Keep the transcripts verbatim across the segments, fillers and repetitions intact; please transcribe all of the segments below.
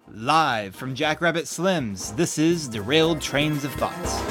Live from Jackrabbit Slim's, this is Derailed Trains of Thoughts.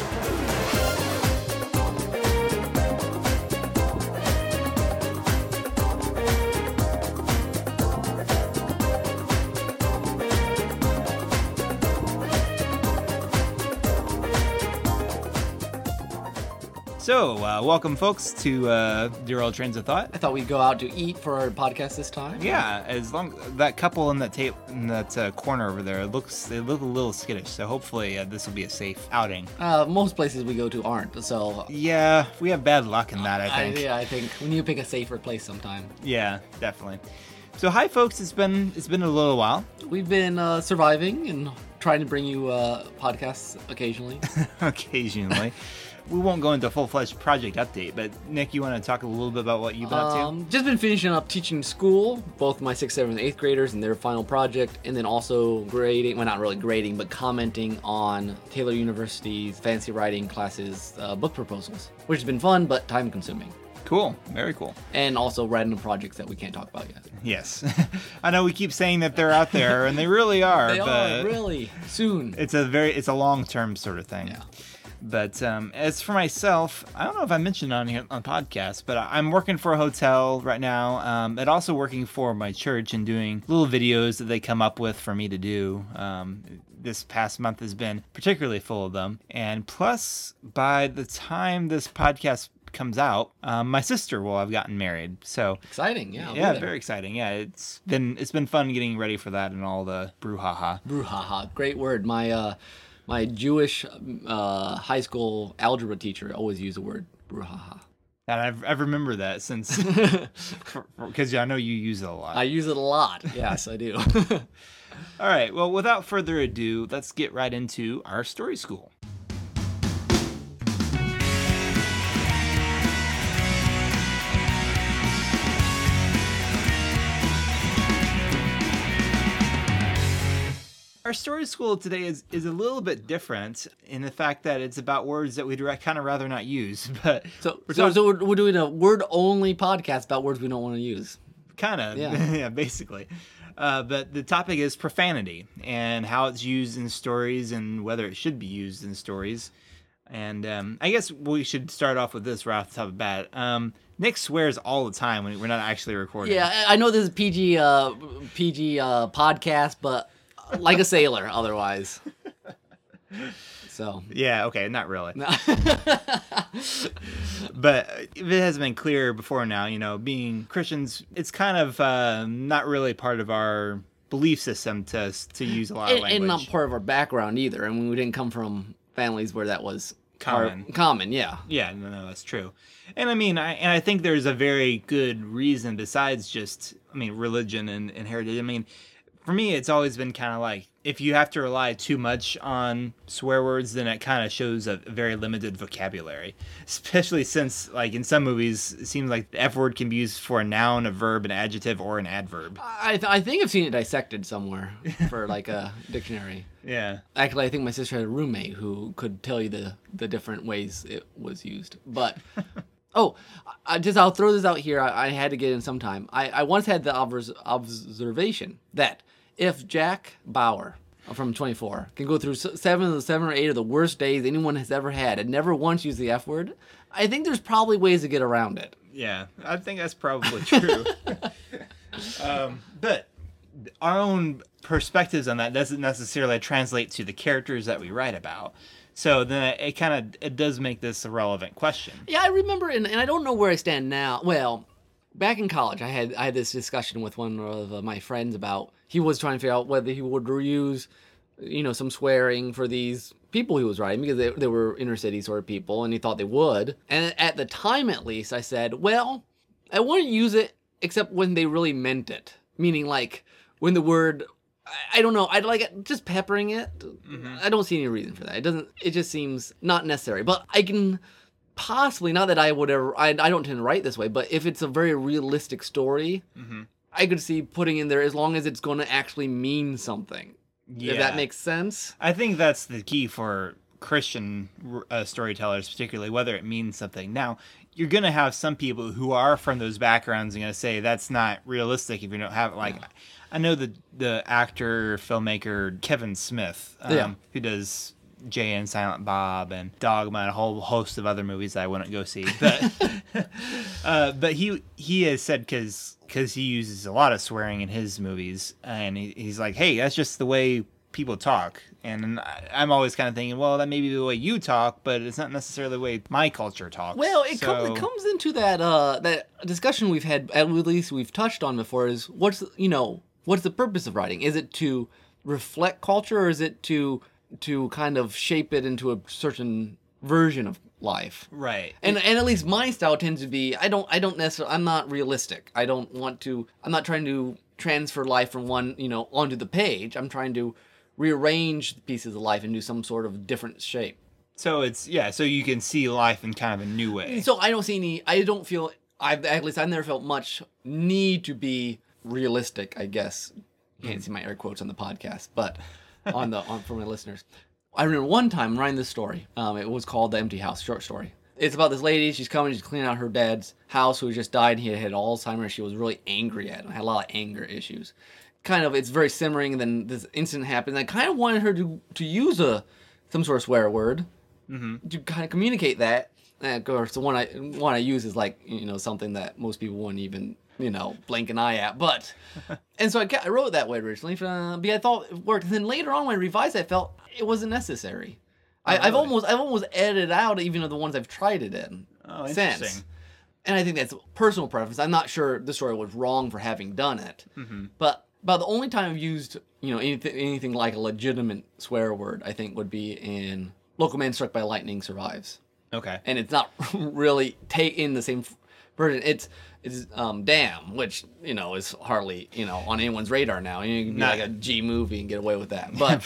So, uh, welcome folks to uh, Derailed Trains of Thought. I thought we'd go out to eat for our podcast this time. Yeah, as long that couple in that tape in that uh, corner over there looks they look a little skittish. So hopefully uh, this will be a safe outing. Uh, most places we go to aren't, so Yeah, we have bad luck in that. I think. I, yeah, I think we need to pick a safer place sometime. Yeah, definitely. So hi folks, it's been it's been a little while. We've been uh, surviving and trying to bring you uh, podcasts occasionally. Occasionally. We won't go into a full-fledged project update, but Nick, you want to talk a little bit about what you've been Um, up just been finishing up teaching school, both my sixth, seventh, and eighth graders in their final project, and then also grading, well not really grading, but commenting on Taylor University's fancy writing classes uh, book proposals, which has been fun, but time consuming. to? Cool, very cool. And also random projects that we can't talk about yet. Yes. I know we keep saying that they're out there, and they really are, They but are, really, soon. it's a very it's a long-term sort of thing. Yeah. But um, as for myself, I don't know if I mentioned on here on podcast, but I'm working for a hotel right now, um, and also working for my church and doing little videos that they come up with for me to do. Um, this past month has been particularly full of them, and plus, by the time this podcast comes out, um, my sister will have gotten married. So Exciting, yeah. I'll be yeah, there. very exciting. Yeah, it's been it's been fun getting ready for that and all the brouhaha. Brouhaha, great word. My uh, my Jewish uh, high school algebra teacher always used the word brouhaha. And I've I've remembered that since because I know you use it a lot. I use it a lot. Yes, I do. All right. Well, without further ado, let's get right into our story school. Our story school today is, is a little bit different in the fact that it's about words that we'd kind of rather not use, but so, we're so, talking- so we're, we're doing a word-only podcast about words we don't want to use. kind of, Yeah. yeah, basically. Uh, but the topic is profanity and how it's used in stories and whether it should be used in stories. And um, I guess we should start off with this right off the top of the bat. Um, Nick swears all the time when we're not actually recording. Yeah, I I know this is P G uh, P G uh, podcast, but like a sailor otherwise. So. Yeah, okay, not really. No. But it has been clear before now, you know, being Christians, it's kind of uh, not really part of our belief system to to use a lot of and, language. and not part of our background either. I mean, we didn't come from families where that was our- Common. common, yeah. Yeah, no, no, that's true. And I mean, I and I think there's a very good reason besides just, I mean, religion and, and heritage. I mean, for me, it's always been kind of like, if you have to rely too much on swear words, then it kind of shows a very limited vocabulary. Especially since, like, in some movies, it seems like the F word can be used for a noun, a verb, an adjective, or an adverb. I th- I think I've seen it dissected somewhere for like a dictionary. Yeah. Actually, I think my sister had a roommate who could tell you the, the different ways it was used. But, oh, I just I'll throw this out here. I, I had to get in sometime. I, I once had the obvers- observation that if Jack Bauer from twenty-four can go through s- seven of the seven or eight of the worst days anyone has ever had and never once use the F word, I think there's probably ways to get around it. Yeah, I think that's probably true. um, but our own perspectives on that doesn't necessarily translate to the characters that we write about. So then it, it kind of it does make this a relevant question. Yeah, I remember, and, and I don't know where I stand now. Well, back in college, I had I had this discussion with one of uh, my friends about he was trying to figure out whether he would use, you know, some swearing for these people he was writing because they, they were inner city sort of people, and he thought they would. And at the time, at least, I said, well, I wouldn't use it except when they really meant it, meaning like when the word. I- I don't know. I'd like it, just peppering it. Mm-hmm. I don't see any reason for that. It doesn't. It just seems not necessary. But I can possibly, not that I would ever. I, I don't tend to write this way, but if it's a very realistic story, Mm-hmm. I could see putting in there as long as it's going to actually mean something. Yeah, If that makes sense. I think that's the key for Christian uh, storytellers, particularly whether it means something. Now, you're gonna have some people who are from those backgrounds and gonna say that's not realistic if you don't have it. Like, yeah. I know the the actor filmmaker Kevin Smith, um, yeah. who does Jay and Silent Bob and Dogma and a whole host of other movies that I wouldn't go see. But uh, but he he has said because because he uses a lot of swearing in his movies, and he, he's like, hey, that's just the way people talk. And I, I'm always kind of thinking, well, that may be the way you talk, but it's not necessarily the way my culture talks. Well, it, so, com- it comes into that uh, that discussion we've had, at least we've touched on before, is what's, you know, what's the purpose of writing? Is it to reflect culture, or is it to to kind of shape it into a certain version of life? Right. And and at least my style tends to be, I don't I don't necessarily, I'm not realistic. I don't want to, I'm not trying to transfer life from one, you know, onto the page. I'm trying to rearrange the pieces of life into some sort of different shape. So it's, yeah, so you can see life in kind of a new way. So I don't see any, I don't feel, I've, at least I've never felt much need to be realistic, I guess. You can't see my air quotes on the podcast, but on the on for my listeners. I remember one time writing this story. Um, it was called The Empty House, short story. It's about this lady. She's coming. She's cleaning out her dad's house, who just died. He had Alzheimer's. She was really angry at him. Had a lot of anger issues. Kind of, it's very simmering. And then this incident happened. I kind of wanted her to to use a some sort of swear word mm-hmm. to kind of communicate that. And of course, the one I one I use is like, you know, something that most people wouldn't even, you know, blink an eye at. But, and so I, I wrote it that way originally, uh, but I thought it worked. And then later on when I revised it, I felt it wasn't necessary. Oh, I, really? I've almost I've almost edited out even of the ones I've tried it in. Oh, interesting. Since. And I think that's personal preference. I'm not sure the story was wrong for having done it. Mm-hmm. But about the only time I've used, you know, anything, anything like a legitimate swear word, I think, would be in Local Man Struck by Lightning Survives. Okay. And it's not really take in the same version. It's it's um damn, which, you know, is hardly, you know, on anyone's radar now. You can be not, like a G movie and get away with that. But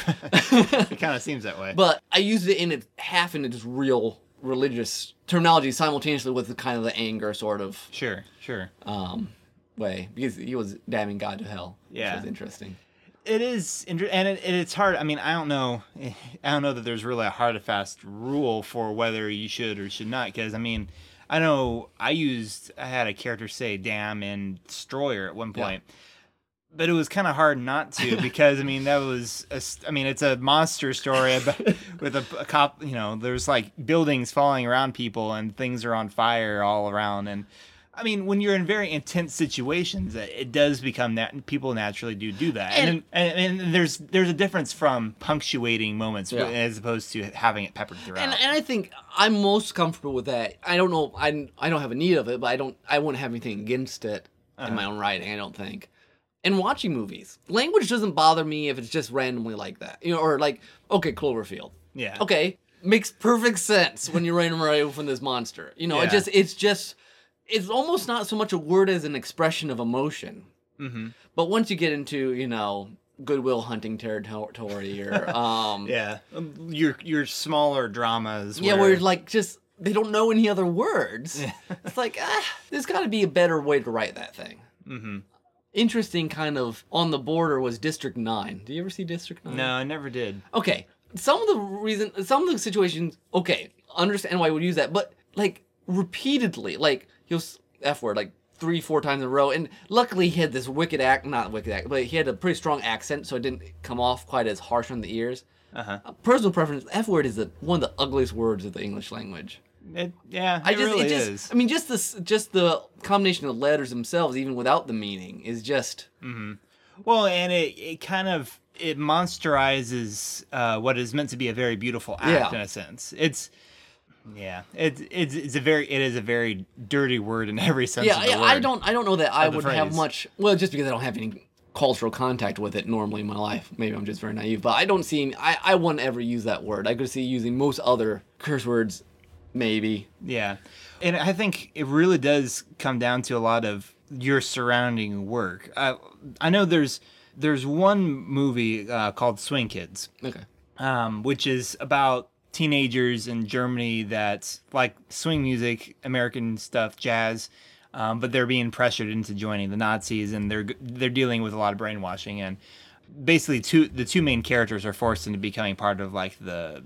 it kind of seems that way. But I used it in it half in its real religious terminology simultaneously with the kind of the anger sort of sure, sure. Um way, because he was damning God to hell. Yeah. Which was interesting. It is, and it, it's hard. I mean, I don't know. I don't know that there's really a hard and fast rule for whether you should or should not. Because I mean, I know I used, I had a character say "damn" in Destroyer at one point, yeah. but it was kind of hard not to because I mean that was, a, I mean it's a monster story about, with a, a cop. You know, there's like buildings falling around people and things are on fire all around and. I mean, when you're in very intense situations, it does become that people naturally do do that, and and, and there's there's a difference from punctuating moments yeah. as opposed to having it peppered throughout. And, and I think I'm most comfortable with that. I don't know, I I don't have a need of it, but I don't I wouldn't have anything against it uh-huh. in my own writing. I don't think. And watching movies, language doesn't bother me if it's just randomly like that, you know, or like okay, Cloverfield. Yeah. Okay, makes perfect sense when you're running away from this monster. You know, yeah. it just it's just. It's almost not so much a word as an expression of emotion. Mm-hmm. But once you get into, you know, Goodwill Hunting territory or... Um, yeah, your your smaller dramas. Yeah, where, where like just, they don't know any other words. It's like, ah, there's got to be a better way to write that thing. Mm-hmm. Interesting kind of on the border was District nine. Do you ever see District nine? No, I never did. Okay. Some of the reason, some of the situations, okay, understand why I would use that, but like repeatedly, like... He was F word like three, four times in a row. And luckily he had this wicked act, not wicked act, but he had a pretty strong accent, so it didn't come off quite as harsh on the ears. Uh-huh. Uh, personal preference, F word is the, one of the ugliest words of the English language. It, yeah, it I just, really it just, is. I mean, just the, just the combination of letters themselves, even without the meaning, is just... Mm-hmm. Well, and it, it kind of, it monsterizes uh, what is meant to be a very beautiful act, yeah. in a sense. It's... Yeah, it's it's it's a very it is a very dirty word in every sense yeah, of the yeah, word. I don't I don't know that I would phrase. have much. Well, just because I don't have any cultural contact with it normally in my life. Maybe I'm just very naive, but I don't see. I I wouldn't ever use that word. I could see using most other curse words, maybe. Yeah, and I think it really does come down to a lot of your surrounding work. I I know there's there's one movie uh, called Swing Kids. Okay. Um, which is about teenagers in Germany that like swing music, American stuff, jazz, um, but they're being pressured into joining the Nazis, and they're they're dealing with a lot of brainwashing, and basically two the two main characters are forced into becoming part of like the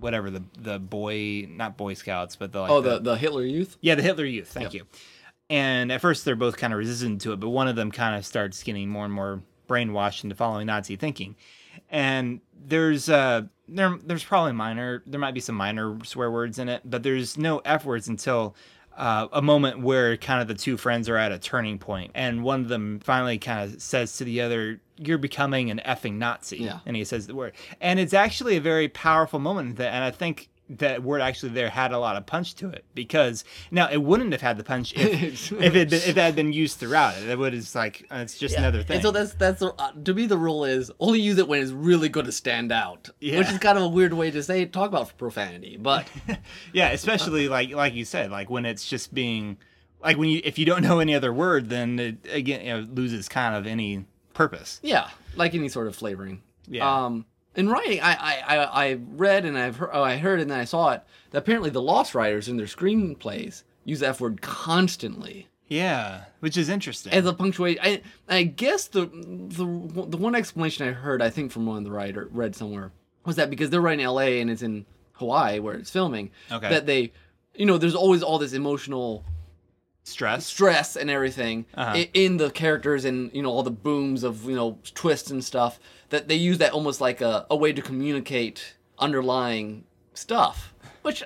whatever the the boy, not Boy Scouts, but the like Oh, the, the Hitler Youth? yeah, the Hitler Youth. Thank Yep. you. And at first, they're both kind of resistant to it, but one of them kind of starts getting more and more brainwashed into following Nazi thinking. And there's uh there there's probably minor there might be some minor swear words in it, but there's no F words until uh, a moment where kind of the two friends are at a turning point, and one of them finally kind of says to the other, "You're becoming an effing Nazi." Yeah. And he says the word, and it's actually a very powerful moment. That, and I think that word actually there had a lot of punch to it, because now it wouldn't have had the punch if if it been, if that had been used throughout it. It would have like uh, it's just Yeah. another thing. And so that's that's the, uh, to me the rule is only use it when it's really going to stand out, Yeah. which is kind of a weird way to say talk about profanity, but Yeah, especially like like you said, like when it's just being like when you if you don't know any other word, then it again, you know, loses kind of any purpose. yeah, like any sort of flavoring. Yeah. Um, in writing, I, I, I, I read and I've heard, oh, I heard and then I saw it that apparently the Lost writers in their screenplays use the F word constantly Yeah, which is interesting. as a punctuation. I, I guess the, the the one explanation I heard, I think from one of the writer read somewhere, was that because they're writing L A and it's in Hawaii where it's filming, Okay. that they, you know, there's always all this emotional Stress. stress and everything Uh-huh. i- in the characters and, you know, all the booms of, you know, twists and stuff, that they use that almost like a, a way to communicate underlying stuff, which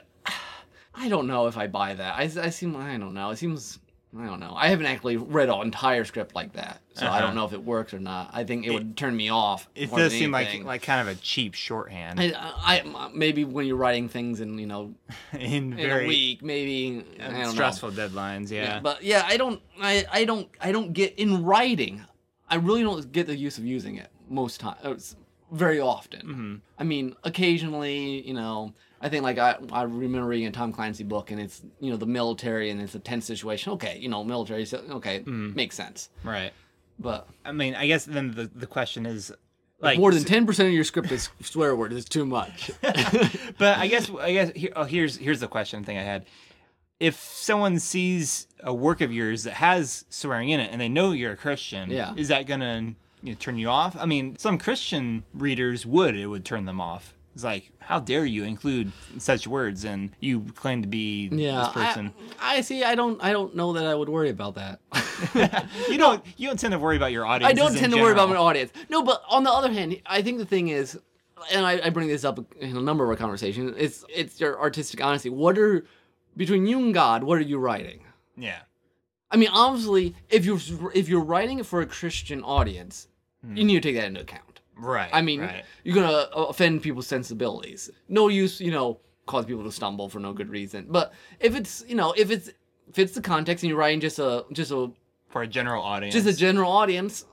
I don't know if I buy that. I, I seem, I don't know. It seems, I don't know. I haven't actually read an entire script like that, so I Uh-huh. don't know if it works or not. I think it, would turn me off. It more does than seem like anything. like kind of a cheap shorthand. I, I, maybe when you're writing things in, you know, in in very a week, maybe, I um, don't know. stressful deadlines. Yeah. Yeah, but yeah, I don't, I, I don't, I don't get in writing. I really don't get the use of using it most times, very often. Mm-hmm. I mean, occasionally, you know, I think like I, I remember reading a Tom Clancy book, and it's, you know, the military and it's a tense situation. Okay, you know, military, so okay, Mm-hmm. makes sense. Right. But I mean, I guess then the the question is like more than ten percent of your script is swear word is too much. But I guess I guess here, oh, here's here's the question thing I had. If someone sees a work of yours that has swearing in it and they know you're a Christian, Yeah. is that gonna, you know, turn you off? I mean, some Christian readers would. It would turn them off. It's like, how dare you include such words and you claim to be Yeah, this person? I, I see. I don't. I don't know that I would worry about that. you don't you don't tend to worry about your audience. I don't tend to worry about my audience. No, but on the other hand, I think the thing is, and I, I bring this up in a number of our conversations. It's it's your artistic honesty. What are between you and God? What are you writing? Yeah. I mean, obviously, if you're if you're writing it for a Christian audience, you need to take that into account. Right. I mean, right. you're gonna offend people's sensibilities. No use, you know, cause people to stumble for no good reason. But if it's, you know, if it's fits the context and you're writing just a just a For a general audience. just a general audience,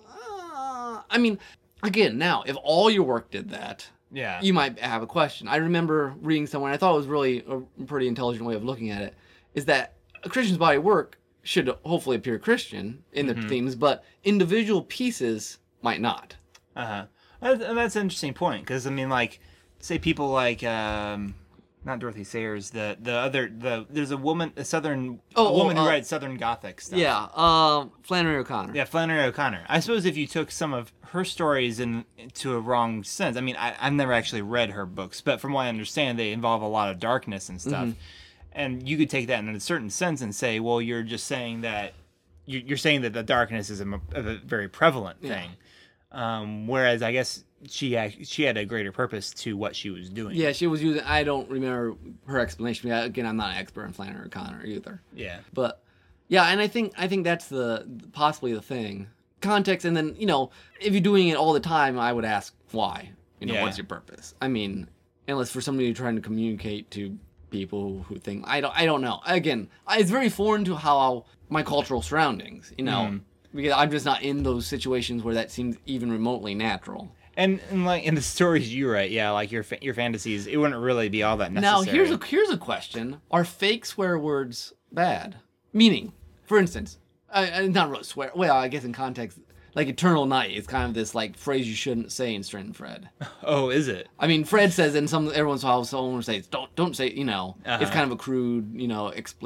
uh, I mean, again, now if all your work did that, yeah. you might have a question. I remember reading somewhere, I thought it was really a pretty intelligent way of looking at it, is that a Christian's body of work should hopefully appear Christian in the Mm-hmm. themes, but individual pieces might not. Uh huh. And that's an interesting point, because I mean, like, say people like, um, not Dorothy Sayers, the the other the there's a woman, a southern Oh, a woman oh, who uh, writes Southern Gothic stuff. Yeah, um, Flannery O'Connor. Yeah, Flannery O'Connor. I suppose if you took some of her stories in to a wrong sense, I mean, I, I've never actually read her books, but from what I understand, they involve a lot of darkness and stuff. Mm-hmm. And you could take that in a certain sense and say, well, you're just saying that you- you're saying that the darkness is a, m- a very prevalent Yeah. thing. Um, whereas I guess she act- she had a greater purpose to what she was doing. Yeah, she was using. I don't remember her explanation. Again, I'm not an expert in Flannery O'Connor either. Yeah. But yeah, and I think I think that's the possibly the thing. Context, and then, you know, if you're doing it all the time, I would ask why. You know, Yeah. what's your purpose? I mean, unless for somebody you're trying to communicate to people who think I don't I don't know. Again, I- it's very foreign to how my cultural surroundings. You know, Mhm. because I'm just not in those situations where that seems even remotely natural. And, and like in the stories you write, yeah, like your fa- your fantasies, it wouldn't really be all that Now, necessary. here's a here's a question: are fake swear words bad? Meaning, for instance, I, I not really swear. Well, I guess in context, like "eternal night" is kind of this like phrase you shouldn't say in Strand and Fred. Oh, is it? I mean, Fred says, and some everyone's how someone will say, "Don't don't say," you know, it's Uh-huh. kind of a crude, you know, explicit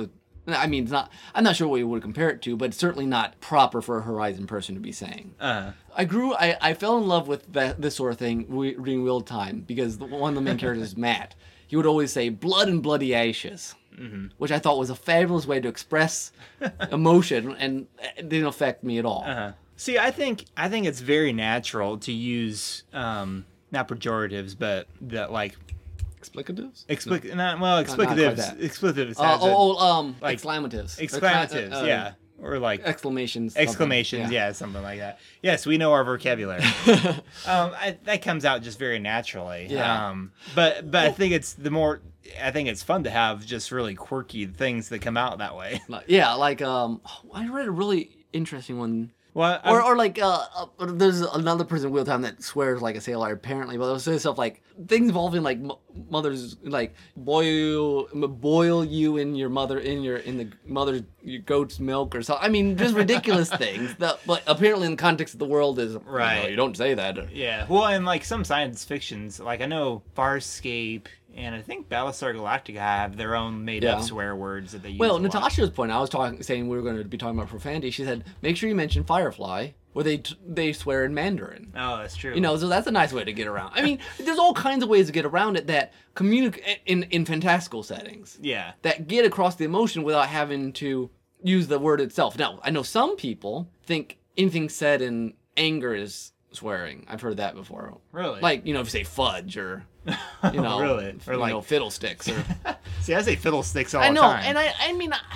I mean, it's not. I'm not sure what you would compare it to, but it's certainly not proper for a Horizon person to be saying. Uh, I grew. I, I fell in love with that, this sort of thing re- reading Wheel of Time because the, one of the main characters is Matt. He would always say "blood and bloody ashes," mm-hmm. which I thought was a fabulous way to express emotion, and it didn't affect me at all. uh-huh. See, I think I think it's very natural to use um, not pejoratives, but the like. Explicatives? Explic- no. not, well, explicatives. Not explicatives. Uh, oh, a, um, like, exclamatives. Exclamatives, uh, yeah. Or like exclamations. Exclamations, yeah. yeah, something like that. Yes, we know our vocabulary. um, I, that comes out just very naturally. Yeah. Um, but but I think it's the more. I think it's fun to have just really quirky things that come out that way. Yeah, like um, I read a really interesting one. Well, or, or like, uh, uh, there's another person in Wheel of Time that swears like a sailor, apparently, but they'll say stuff like, things involving, like, m- mothers, like, boil boil you in your mother, in your, in the mother's your goat's milk or something. I mean, just ridiculous things, that, but apparently in the context of the world is, right. You know, you don't say that. Yeah, well, and, like, some science fictions, like, I know Farscape and I think Battlestar Galactica have their own made-up yeah. swear words that they use. Well, Natasha's point, I was talking, saying we were going to be talking about profanity. She said, make sure you mention Firefly, where they t- they swear in Mandarin. Oh, that's true. You know, so that's a nice way to get around. I mean, there's all kinds of ways to get around it that communicate in in fantastical settings. Yeah. That get across the emotion without having to use the word itself. Now, I know some people think anything said in anger is swearing. I've heard that before. Really? Like, you know, if you say fudge or, you know, really? Or you like know, fiddlesticks. Or see, I say fiddlesticks all I know, the time. and I, I mean, I,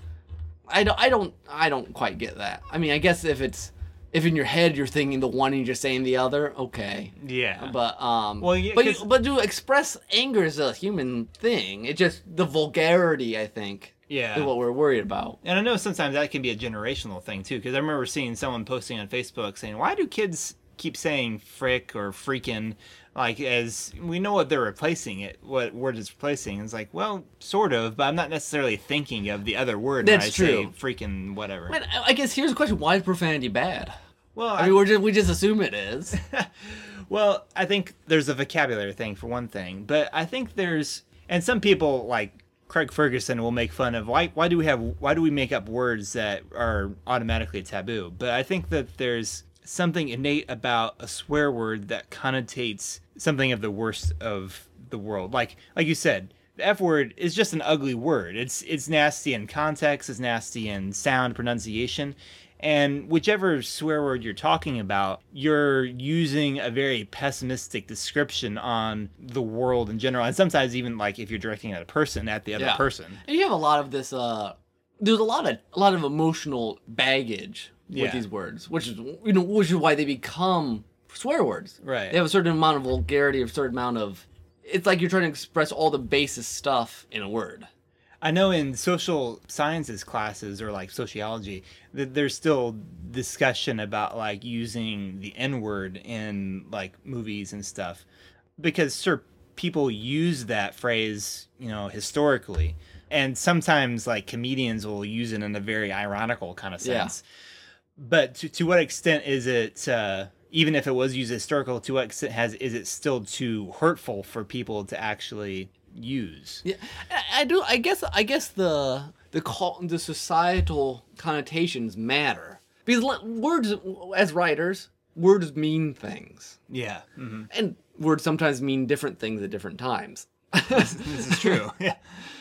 I don't, I don't, I don't quite get that. I mean, I guess if it's, if in your head you're thinking the one and you're just saying the other, okay. Yeah. But um, well, yeah, but you, but to express anger is a human thing. It's just the vulgarity, I think. Yeah. Is what we're worried about. And I know sometimes that can be a generational thing too, because I remember seeing someone posting on Facebook saying, "Why do kids keep saying frick or freaking, like, as we know what they're replacing it, what word it's replacing?" And it's like, well, sort of, but I'm not necessarily thinking of the other word That's when I true. say freaking whatever. But I guess here's the question: why is profanity bad? Well, I, I mean, we're just, we just assume it is. Well, I think there's a vocabulary thing for one thing, but I think there's, and some people like Craig Ferguson will make fun of why why do we have why do we make up words that are automatically taboo? But I think that there's something innate about a swear word that connotates something of the worst of the world. Like like you said, the F word is just an ugly word. It's it's nasty in context, it's nasty in sound, pronunciation. And whichever swear word you're talking about, you're using a very pessimistic description on the world in general. And sometimes even like if you're directing at a person, at the other Yeah. person. And you have a lot of this. Uh, there's a lot of a lot of emotional baggage with Yeah. these words, which is you know which is why they become swear words. Right. They have a certain amount of vulgarity, a certain amount of. It's like you're trying to express all the basis stuff in a word. I know in social sciences classes or like sociology that there's still discussion about like using the N-word in like movies and stuff because sure people use that phrase, you know, historically, and sometimes like comedians will use it in a very ironical kind of sense. Yeah. But to to what extent is it uh even if it was used historical, to what extent has is it still too hurtful for people to actually use? Yeah, I, I do. I guess. I guess the the call, the societal connotations matter because le- words, as writers, words mean things. Yeah, mm-hmm. And words sometimes mean different things at different times. this, this is true. Yeah.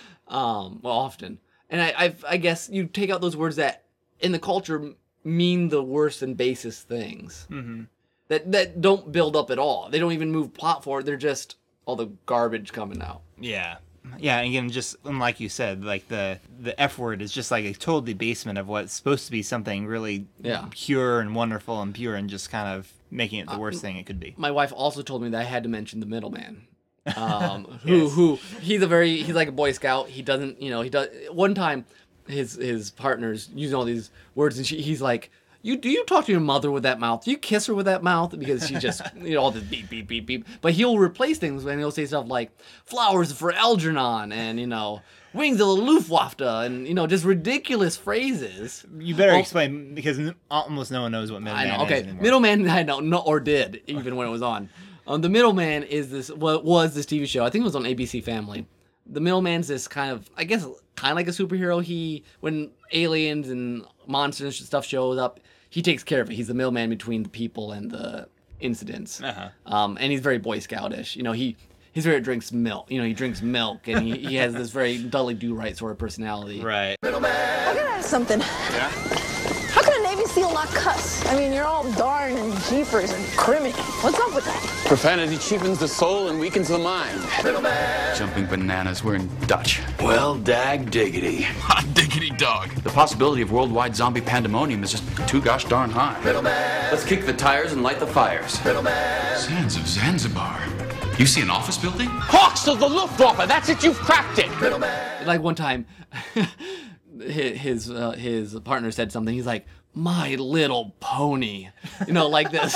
Um. Well, often, and I, I, I guess you take out those words that in the culture mean the worst and basest things. Mm-hmm. That that don't build up at all. They don't even move plot forward. They're just all the garbage coming out. Yeah. Yeah, and again, just like you said, like the the F word is just like a total debasement of what's supposed to be something really yeah. pure and wonderful and pure, and just kind of making it the worst uh, thing it could be. My wife also told me that I had to mention the middleman. Um, who yes. who he's a very he's like a Boy Scout. He doesn't, you know, he does. One time, his his partner's using all these words, and she, he's like, You do you talk to your mother with that mouth? Do you kiss her with that mouth? Because she just, you know, all this beep, beep, beep, beep. But he'll replace things and he'll say stuff like, flowers for Algernon, and, you know, wings of the Luftwaffe, and, you know, just ridiculous phrases. You better well, explain, because almost no one knows what middleman I know, okay. is anymore. Middleman, I know, no, or did, even when it was on. Um, the Middleman is this, what was this T V show, I think it was on A B C Family, the middleman's this kind of, I guess, kind of like a superhero. He, when aliens and monsters and stuff shows up, he takes care of it. He's the middleman between the people and the incidents. Uh-huh. Um, and he's very Boy Scoutish. You know, he his favorite drinks milk. You know, he drinks milk, and he, he has this very Dudley Do-Right sort of personality. Right. I gotta ask something. Yeah. How can a Navy SEAL not cuss? I mean, you're all darn and jeepers and criminy. What's up with that? Profanity cheapens the soul and weakens the mind. Jumping bananas, we're in Dutch. Well, dag diggity. Hot diggity dog. The possibility of worldwide zombie pandemonium is just too gosh darn high. Let's kick the tires and light the fires. Sands of Zanzibar. You see an office building? Hawks of the Luftwaffe, that's it, you've cracked it! Like one time, his his, uh, his partner said something. He's like, "My Little Pony," you know, like this.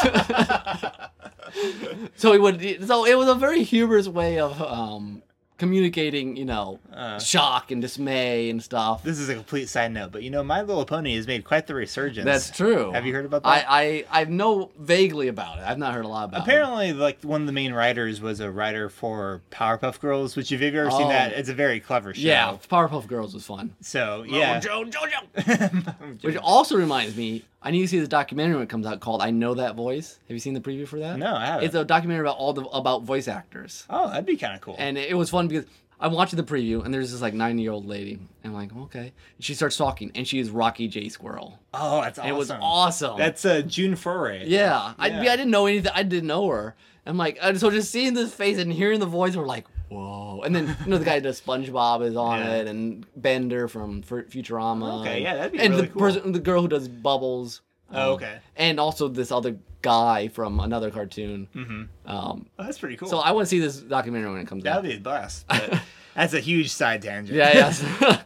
So he would. So it was a very humorous way of um, communicating, you know, Uh. shock and dismay and stuff. This is a complete side note, but you know, My Little Pony has made quite the resurgence. That's true. Have you heard about that? I, I I know vaguely about it. I've not heard a lot about Apparently, like one of the main writers was a writer for Powerpuff Girls, which if you've ever seen Oh. that, it's a very clever show. it. Yeah, Powerpuff Girls was fun. So yeah. Joe, Jojo. Which also reminds me, I need to see the documentary when it comes out called "I Know That Voice." Have you seen the preview for that? No, I haven't. It's a documentary about all the about voice actors, Oh, that'd be kind of cool. and it was fun because I'm watching the preview, and there's this like ninety year old lady, and I'm like, okay, and she starts talking, and she is Rocky J. Squirrel. oh, that's awesome. And it was awesome. That's uh, June Foray. yeah, I, Yeah. I didn't know anything. I didn't know her. I'm like, and so just seeing this face and hearing the voice, we're like, whoa. And then you know the guy who does SpongeBob is on Yeah. it, and Bender from Fur- Futurama. Okay, yeah, that'd be and really the cool. person, the girl who does Bubbles. Oh, um, okay. And also this other guy from another cartoon. Mm-hmm. Um, Oh, that's pretty cool. so I want to see this documentary when it comes That out. would be a blast. But that's a huge side tangent. Yeah, yes.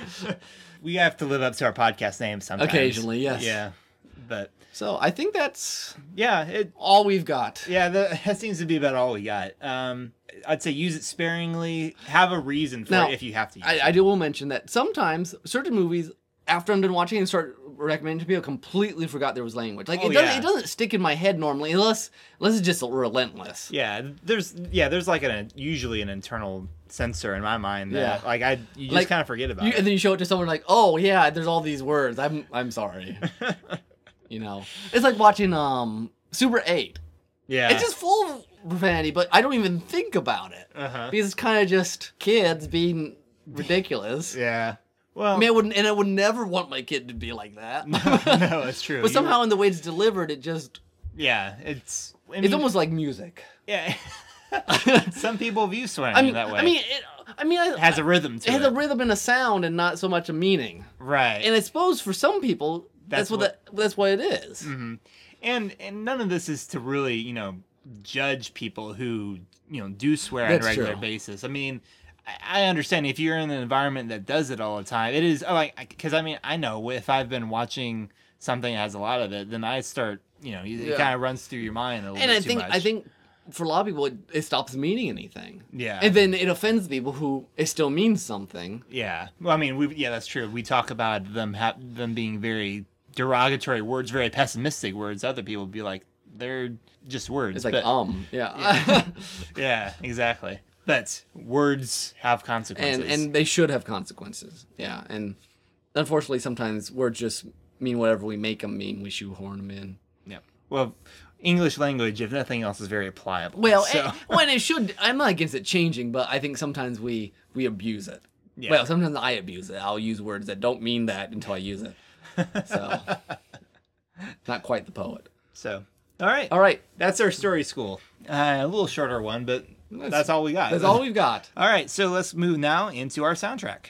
We have to live up to our podcast name sometimes. Occasionally, yes. Yeah. But So I think that's yeah, it all we've got. yeah, the, that seems to be about all we got. Um, I'd say use it sparingly. Have a reason for Now, it if you have to use I, it. I do will mention that sometimes certain movies, after I'm done watching and start recommending to people, completely forgot there was language. Like Oh, it doesn't yeah. it doesn't stick in my head normally unless unless it's just relentless. Yeah, there's yeah, there's like an usually an internal censor in my mind that Yeah. like I you just Like, kind of forget about You, it. and then you show it to someone like, oh yeah, there's all these words. I'm I'm sorry. You know, it's like watching um Super eight. Yeah, It's just full of profanity, but I don't even think about it uh-huh. because it's kind of just kids being ridiculous. yeah. Well, I mean, I would, and I would never want my kid to be like that. no, it's true. But You- somehow, in the way it's delivered, it just yeah, it's I it's mean, almost like music. yeah. Some people view swearing I mean, that way. I mean, it, I mean, I, it has a rhythm to it it. has a rhythm and a sound, and not so much a meaning. right. And I suppose for some people, that's, That's what, what- that, that's what it is. Mhm. And and none of this is to really, you know, judge people who, you know, do swear on That's a regular true. basis. I mean, I I understand if you're in an environment that does it all the time. It is oh, like because I mean I know if I've been watching something that has a lot of it, then I start, you know, it Yeah. kind of runs through your mind a little And bit I too think much. I think for a lot of people, it, it stops meaning anything. Yeah. And then it offends people who it still means something. Yeah. Well, I mean, we yeah, that's true. We talk about them ha- them being very derogatory words, very pessimistic words. Other people would be like, they're just words. It's like but, um, yeah. yeah, exactly. But words have consequences. and and they should have consequences. Yeah, and unfortunately, sometimes words just mean whatever we make them mean. We shoehorn them in. yeah. Well, English language, if nothing else, is very pliable. Well, so, eh, when it should, I'm not against it changing, but I think sometimes we we abuse it. Yeah. Well, sometimes I abuse it. I'll use words that don't mean that until I use it. So, not quite the poet. so all right. All right, That's our story school. Uh, a little shorter one, but that's, all we got. that's all we've got. All right, so let's move now into our soundtrack.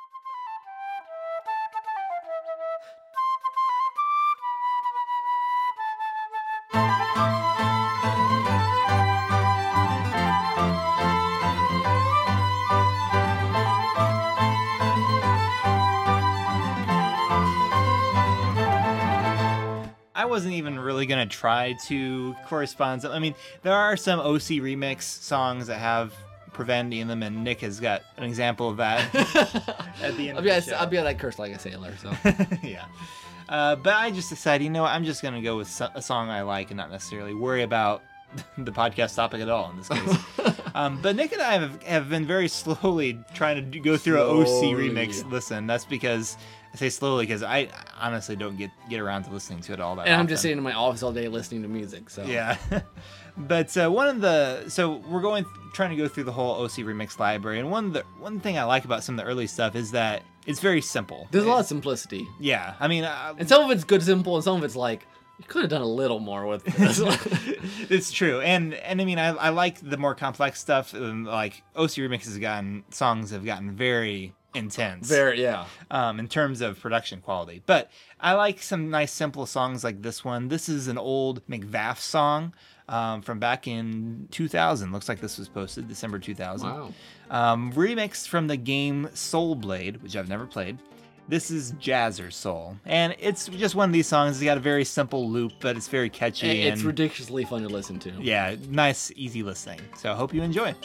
I wasn't even really gonna try to correspond. I mean, there are some O C remix songs that have profanity in them, and Nick has got an example of that at the end I'll of be, the I, show. I'll be like cursed like a sailor. So yeah. Uh, but I just decided, you know what, I'm just gonna go with so- a song I like and not necessarily worry about the podcast topic at all in this case. Um, but Nick and I have, have been very slowly trying to do- go through an O C Slowly. remix listen. That's because I say slowly because I honestly don't get get around to listening to it all that And often. I'm just sitting in my office all day listening to music. So Yeah. But uh, one of the so we're going trying to go through the whole O C remix library, and one of the one thing I like about some of the early stuff is that it's very simple. there's a lot of simplicity, Yeah, I mean, uh, and some of it's good simple, and some of it's like you could have done a little more with this. it's true, and and I mean, I, I like the more complex stuff. Um, like O C remixes have gotten songs have gotten very intense, Very yeah. um, in terms of production quality. But I like some nice simple songs like this one. This is an old McVaff song. Um, from back in two thousand. Looks like this was posted December two thousand. Wow. Um, remixed from the game Soul Blade, which I've never played. This is Jazzer Soul. And it's just one of these songs. It's got a very simple loop, but it's very catchy. It's and, ridiculously fun to listen to. yeah, nice, easy listening. So I hope you enjoy.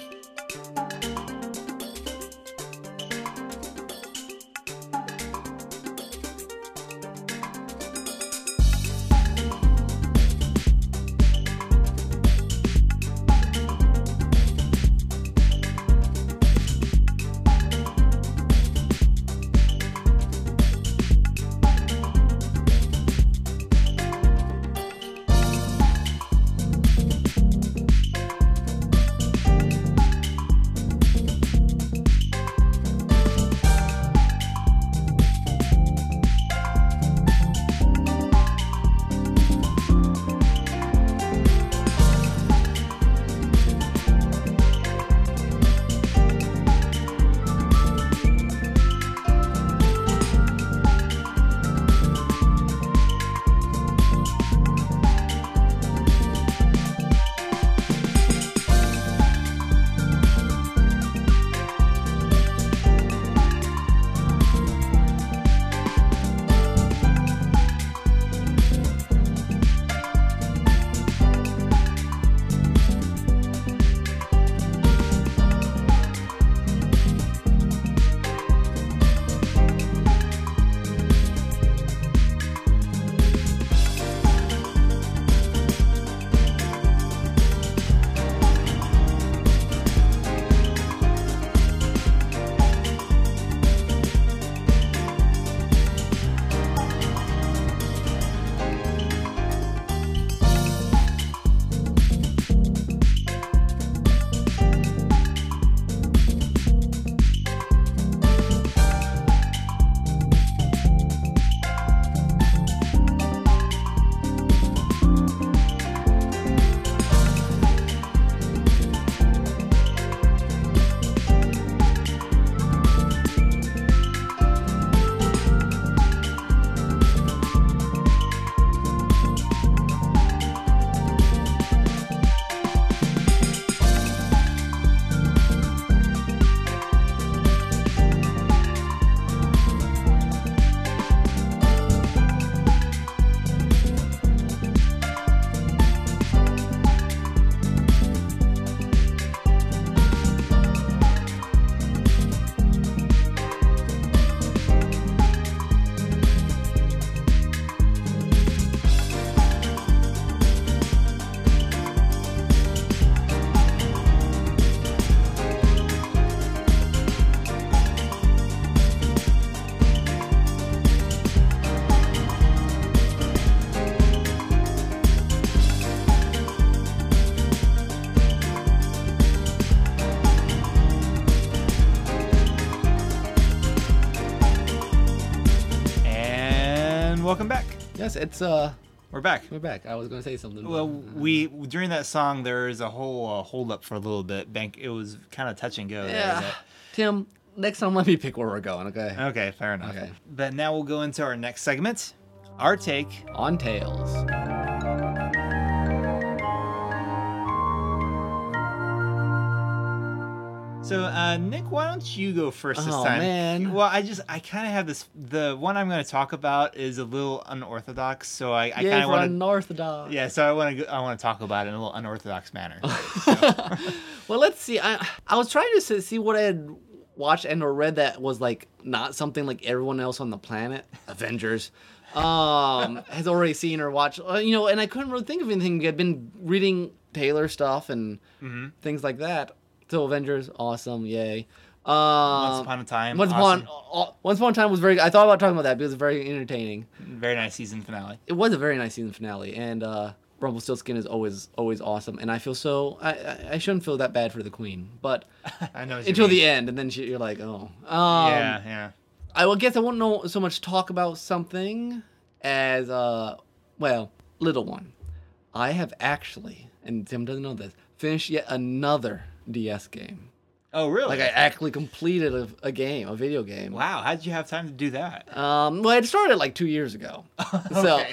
welcome back. Yes, it's uh, We're back. we're back. I was gonna say something. but- Well, we during that song there is a whole uh, hold up for a little bit. Bank, it was kind of touch and go. there, yeah, that- Tim. Next time, let me pick where we're going. Okay. Okay, fair enough. Okay. But now we'll go into our next segment, our take. On Tails. So, uh, Nick, why don't you go first this Oh, time? man. Well, I just, I kind of have this. The one I'm going to talk about is a little unorthodox, so I, I Yay kind of for want to. unorthodox. Yeah, so I want to, I want to talk about it in a little unorthodox manner. Well, let's see. I I was trying to s- see what I had watched and or read that was like not something like everyone else on the planet, Avengers, um, has already seen or watched. Uh, you know, and I couldn't really think of anything. I'd been reading Taylor stuff and Mm-hmm. things like that. So Avengers, awesome, yay. Um, Once Upon a Time, Once awesome. upon uh, Once Upon a Time was very. I thought about talking about that because it's very entertaining. Very nice season finale. It was a very nice season finale, and uh, Rumpelstiltskin is always always awesome. And I feel so. I, I, I shouldn't feel that bad for the Queen, but I know what you until mean. the end, and then she, you're like, oh. Um, yeah, yeah. I will guess I won't know so much talk about something as uh, well, little one. I have actually, and Tim doesn't know this, finished yet another D S game. Oh, really? Like I actually completed a, a game, a video game. Wow, how did you have time to do that? Um, well, it started like two years ago. Okay.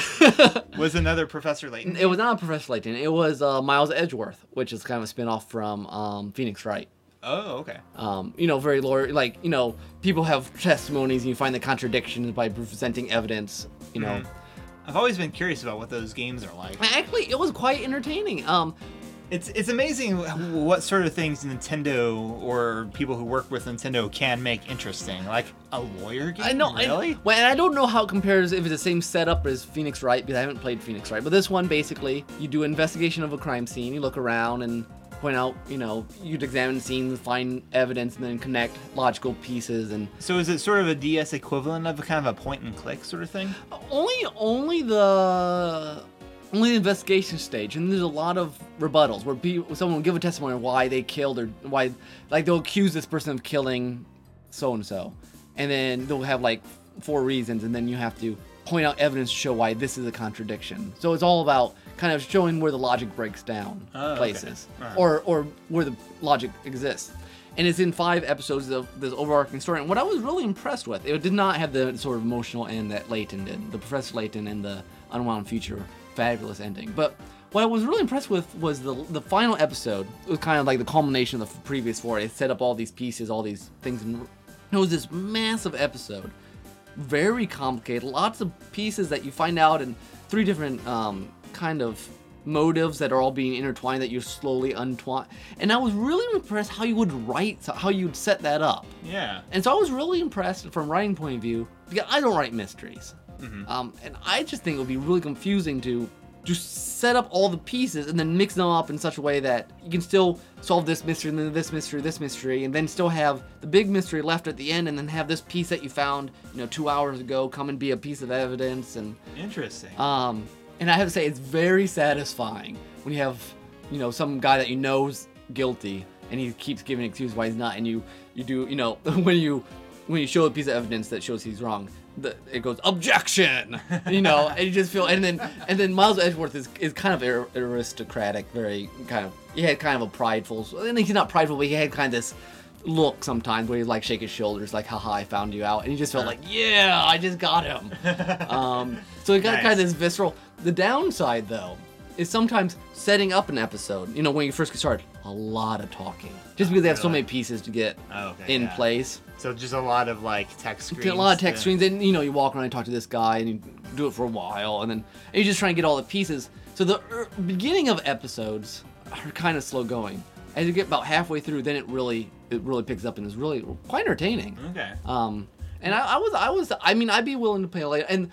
So Was another Professor Layton? it was not Professor Layton. It was uh, Miles Edgeworth, which is kind of a spin-off from um, Phoenix Wright. Oh, okay. Um, you know, very lawyer, like, you know, people have testimonies and you find the contradictions by presenting evidence, you know. Mhm. I've always been curious about what those games are like. Actually, it was quite entertaining. Um, It's it's amazing what sort of things Nintendo or people who work with Nintendo can make interesting. Like a lawyer game? I know, Really? I, well, and I don't know how it compares if it's the same setup as Phoenix Wright because I haven't played Phoenix Wright. But this one, basically, you do an investigation of a crime scene. You look around and point out, you know, you'd examine the scene, find evidence, and then connect logical pieces. And So is it sort of a D S equivalent of a kind of a point and click sort of thing? only, only the. Only the investigation stage, and there's a lot of rebuttals where people, someone will give a testimony of why they killed or why, like they'll accuse this person of killing so and so, and then they'll have like four reasons, and then you have to point out evidence to show why this is a contradiction. So it's all about kind of showing where the logic breaks down Oh, okay. places, Alright. or or where the logic exists. And it's in five episodes of this overarching story. And what I was really impressed with, it did not have the sort of emotional end that Layton did, the Professor Layton and the Unwound Future. Fabulous ending. But what I was really impressed with was the the final episode. It was kind of like the culmination of the previous four. It set up all these pieces, all these things, and it was this massive episode. Very complicated. Lots of pieces that you find out in three different um, kind of motives that are all being intertwined that you slowly untwine. And I was really impressed how you would write, how you'd set that up. Yeah. And so I was really impressed from a writing point of view because I don't write mysteries. Mm-hmm. Um, and I just think it would be really confusing to just set up all the pieces and then mix them up in such a way that you can still solve this mystery and then this mystery, this mystery, and then still have the big mystery left at the end, and then have this piece that you found, you know, two hours ago come and be a piece of evidence. And Interesting. um, and I have to say, it's very satisfying when you have, you know, some guy that you know's guilty and he keeps giving excuses why he's not, and you you do, you know, when you when you show a piece of evidence that shows he's wrong. The, it goes objection, you know, and you just feel, and then and then Miles Edgeworth is, is kind of ar- aristocratic, very kind of, he had kind of a prideful, and he's not prideful, but he had kind of this look sometimes where he'd like shake his shoulders, like, haha, I found you out, and you just felt like, yeah, I just got him. um, so it got Nice. kind of this visceral. The downside though is sometimes setting up an episode. You know, when you first get started, a lot of talking, just because they have so really? many pieces to get Oh, okay, in yeah. place. So just a lot of like text screens. Get a lot of text to- screens, and you know, you walk around and talk to this guy, and you do it for a while, and then and you just try and get all the pieces. So the er, beginning of episodes are kind of slow going. As you get about halfway through, then it really it really picks up and is really quite entertaining. Okay. Um, and I, I was I was I mean I'd be willing to play later, and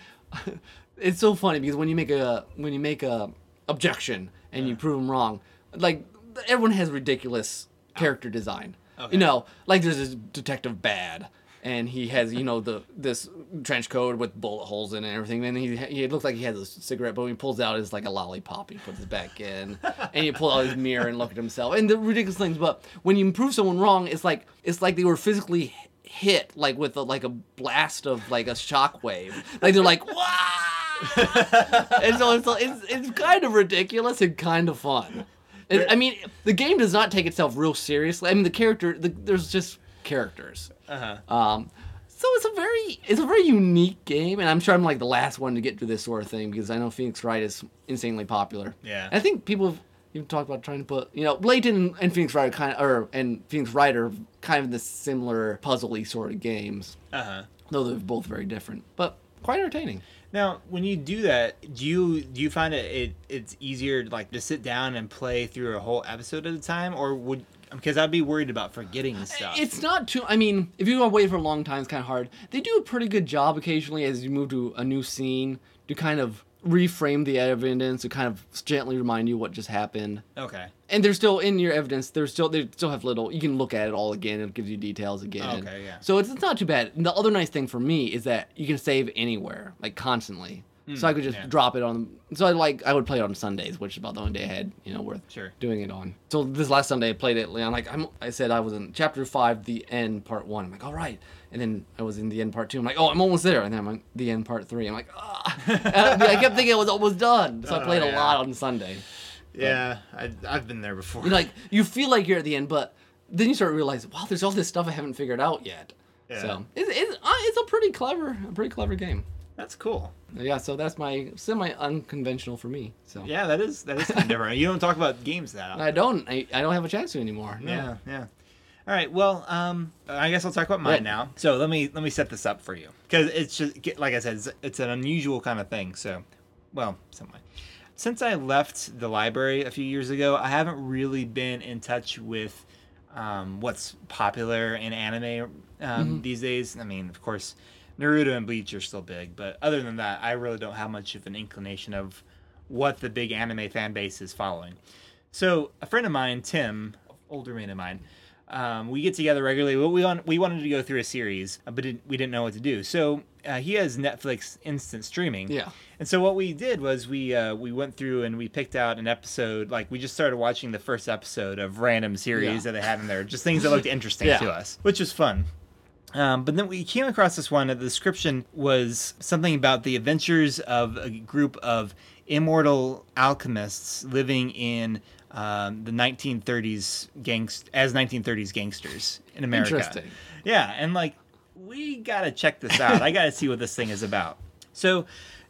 it's so funny because when you make a when you make a objection and you prove them wrong, like everyone has ridiculous character design. Okay. You know, like there's this Detective Bad, and he has, you know, the this trench coat with bullet holes in it and everything. And he he looks like he has a cigarette, but when he pulls it out, it's like a lollipop. He puts it back in, and he pulls out his mirror and look at himself, and the ridiculous things. But when you prove someone wrong, it's like it's like they were physically hit, like with a, like a blast of like a shockwave. Like they're like, wow. And so it's it's it's kind of ridiculous and kind of fun. It, I mean, the game does not take itself real seriously. I mean, the character, the, there's just characters. Uh-huh. Um, so it's a very, it's a very unique game, and I'm sure I'm like the last one to get to this sort of thing because I know Phoenix Wright is insanely popular. Yeah. And I think people have even talked about trying to put, you know, Layton and Phoenix Wright are kind of, or and Phoenix Wright are kind of in the similar puzzly sort of games, Uh-huh. though they're both very different, but quite entertaining. Now, when you do that, do you do you find it, it it's easier to like to sit down and play through a whole episode at a time, or would because I'd be worried about forgetting stuff. It's not too. I mean, if you want to wait for a long time, it's kind of hard. They do a pretty good job occasionally as you move to a new scene to kind of reframe the evidence to kind of gently remind you what just happened. Okay. And they're still in your evidence. They're still they still have little. You can look at it all again. It gives you details again. Okay, yeah. So it's, it's not too bad. And the other nice thing for me is that you can save anywhere, like constantly. So I could just yeah. drop it on. So I like I would play it on Sundays, which is about the only day I had, you know, worth Sure. doing it on. So this last Sunday I played it. I'm like I'm, I said I was in chapter five, the end, part one. I'm like, all right. And then I was in the end, part two. I'm like, oh, I'm almost there. And then I'm on the end, part three. I'm like, ah. And I kept thinking it was almost done. So I played Oh, a yeah. lot on Sunday. Yeah, I, I've been there before. You know, like you feel like you're at the end, but then you start realizing, wow, there's all this stuff I haven't figured out yet. Yeah. So it's it's, uh, it's a pretty clever, a pretty clever game. That's cool. Yeah, so that's my semi unconventional for me. So Yeah, that is that is kind of different. You don't talk about games that often. I don't, I, I don't have a chance to anymore. No. Yeah, yeah. All right. Well, um, I guess I'll talk about mine Right. now. So let me let me set this up for you because it's just like I said, it's, it's an unusual kind of thing. So, well, somewhat. Since I left the library a few years ago, I haven't really been in touch with um, what's popular in anime um, these days. I mean, of course, Naruto and Bleach are still big, but other than that, I really don't have much of an inclination of what the big anime fan base is following. So a friend of mine, Tim, older man of mine, um, we get together regularly. Well, we want, we wanted to go through a series, but didn't, we didn't know what to do. So uh, he has Netflix instant streaming. Yeah. And so what we did was we uh, we went through and we picked out an episode. Like we just started watching the first episode of random series Yeah. that they had in there, just things that looked interesting Yeah. to us, which was fun. Um, but then we came across this one. The description was something about the adventures of a group of immortal alchemists living in um, the nineteen thirties gangs as nineteen thirties gangsters in America. Interesting. Yeah, and like we gotta check this out. I gotta see what this thing is about. So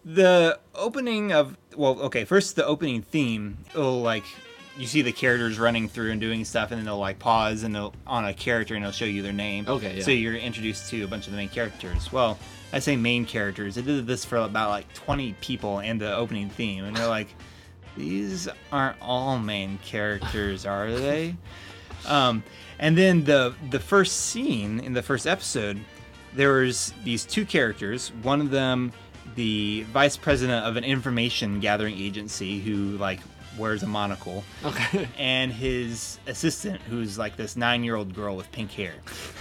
the opening of well, okay, first the opening theme. It'll like. You see the characters running through and doing stuff, and then they'll like pause and they'll on a character and it'll show you their name. Okay, yeah. So you're introduced to a bunch of the main characters. Well, I say main characters. They did this for about like twenty people in the opening theme, and they're like, these aren't all main characters, are they? Um, and then the the first scene in the first episode, there was these two characters. One of them, the vice president of an information gathering agency, who like wears a monocle. Okay. And his assistant, who's like this nine-year-old girl with pink hair.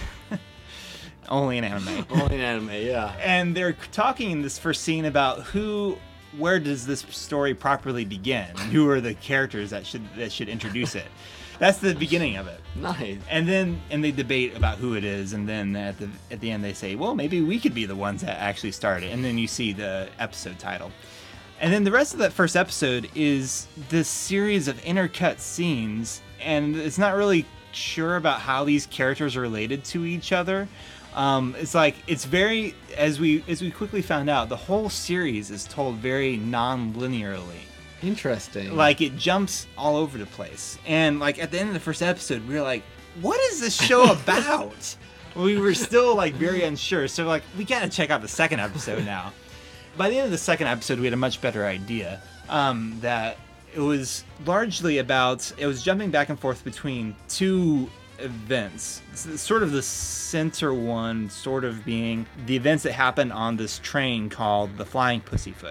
Only in anime. Only in anime, yeah. And they're talking in this first scene about who, where does this story properly begin? And who are the characters that should that should introduce it? That's the beginning of it. Nice. And then and they debate about who it is, and then at the at the end they say, well, maybe we could be the ones that actually start it. And then you see the episode title. And then the rest of that first episode is this series of intercut scenes, and it's not really sure about how these characters are related to each other. Um, it's like it's very, as we as we quickly found out, the whole series is told very non-linearly. Interesting. Like it jumps all over the place, and like at the end of the first episode, we were like, "What is this show about?" We were still like very unsure, so like we gotta check out the second episode now. By the end of the second episode, we had a much better idea um, that it was largely about, it was jumping back and forth between two events. S- Sort of the center one sort of being the events that happened on this train called the Flying Pussyfoot.